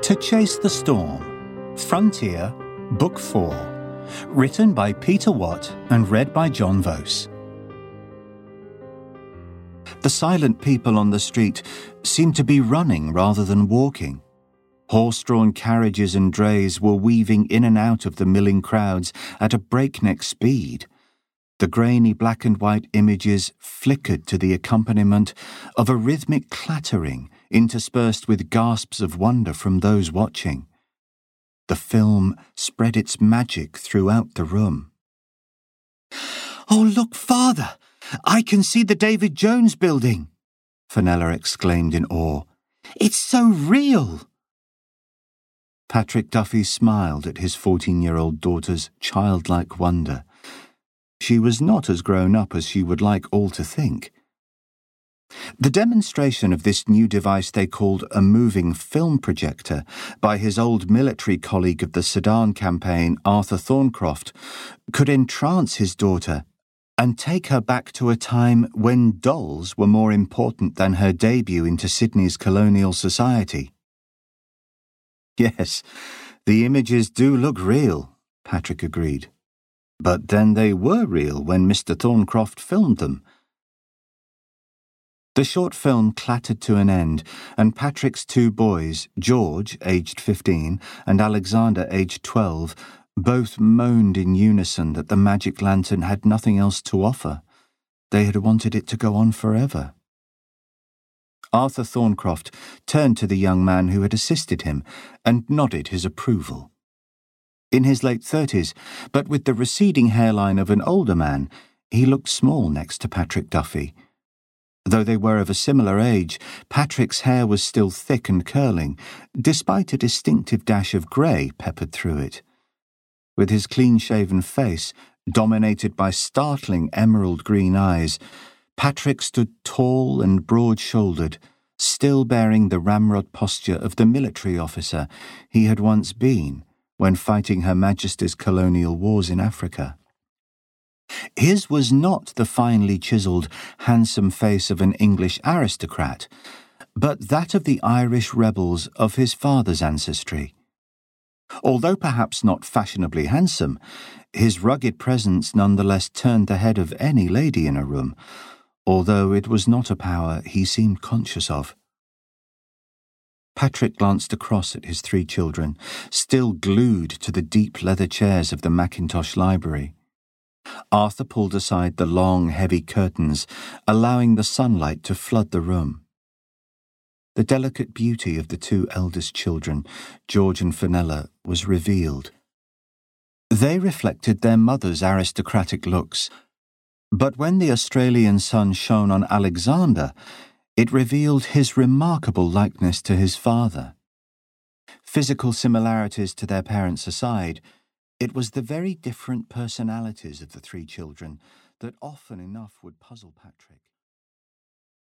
To Chase the Storm, Frontier, Book 4, written by Peter Watt and read by John Vose. The silent people on the street seemed to be running rather than walking. Horse-drawn carriages and drays were weaving in and out of the milling crowds at a breakneck speed. The grainy black and white images flickered to the accompaniment of a rhythmic clattering interspersed with gasps of wonder from those watching. The film spread its magic throughout the room. "Oh, look, Father! I can see the David Jones building!" Fenella exclaimed in awe. "It's so real!" Patrick Duffy smiled at his 14-year-old daughter's childlike wonder. She was not as grown up as she would like all to think. The demonstration of this new device they called a moving film projector by his old military colleague of the Sudan campaign, Arthur Thorncroft, could entrance his daughter and take her back to a time when dolls were more important than her debut into Sydney's colonial society. "Yes, the images do look real," Patrick agreed. "But then they were real when Mr. Thorncroft filmed them." The short film clattered to an end, and Patrick's two boys, George, aged 15, and Alexander, aged 12, both moaned in unison that the magic lantern had nothing else to offer. They had wanted it to go on forever. Arthur Thorncroft turned to the young man who had assisted him and nodded his approval. In his late 30s, but with the receding hairline of an older man, he looked small next to Patrick Duffy. Though they were of a similar age, Patrick's hair was still thick and curling, despite a distinctive dash of grey peppered through it. With his clean-shaven face, dominated by startling emerald-green eyes, Patrick stood tall and broad-shouldered, still bearing the ramrod posture of the military officer he had once been when fighting Her Majesty's colonial wars in Africa. His was not the finely chiselled, handsome face of an English aristocrat, but that of the Irish rebels of his father's ancestry. Although perhaps not fashionably handsome, his rugged presence nonetheless turned the head of any lady in a room, although it was not a power he seemed conscious of. Patrick glanced across at his three children, still glued to the deep leather chairs of the Mackintosh library. Arthur pulled aside the long, heavy curtains, allowing the sunlight to flood the room. The delicate beauty of the two eldest children, George and Fenella, was revealed. They reflected their mother's aristocratic looks, but when the Australian sun shone on Alexander, it revealed his remarkable likeness to his father. Physical similarities to their parents aside, it was the very different personalities of the three children that often enough would puzzle Patrick.